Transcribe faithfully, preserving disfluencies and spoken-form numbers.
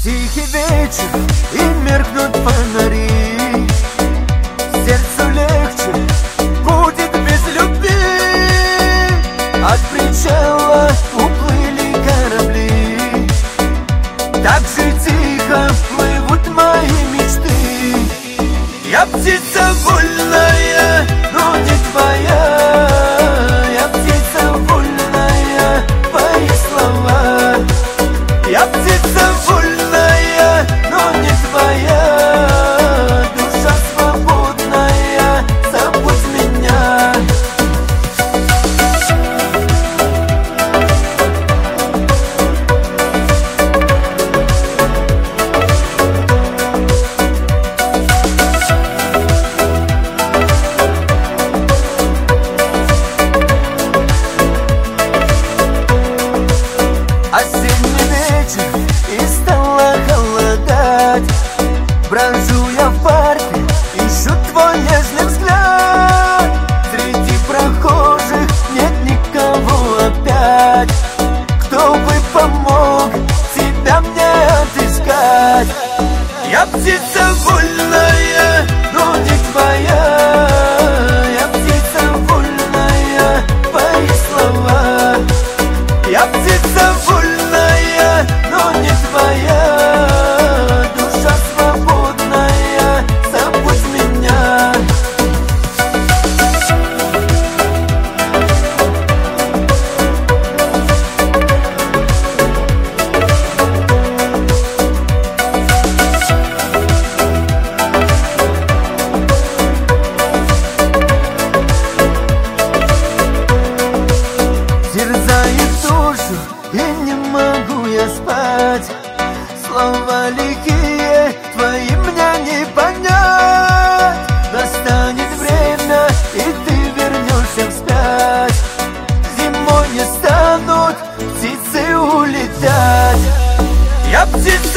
Тихий вечер, и меркнут фонари. Сердцу легче будет без любви. От причала уплыли корабли. Так же тихо плывут мои мечты. Я птица вольная, но не твоя. Я птица вольная, твои слова. Я птица вольная, но не твоя. Душа свободная, забудь меня. Осенний вечер, и стало холодать. Брожу я в парке, ищу твой нежный взгляд. Среди прохожих нет никого опять, кто бы помог тебя мне отыскать. Я птица вольная, но не твоя. Я птица вольная, твои слова. Я птица вольная, но не твоя. Душа свободная, забудь меня. Терзает душу, и не могу я спать. Слова лихие твои мне не понять. Настанет время, и ты вернешься вспять. Зимой не станут птицы улетать. Я птица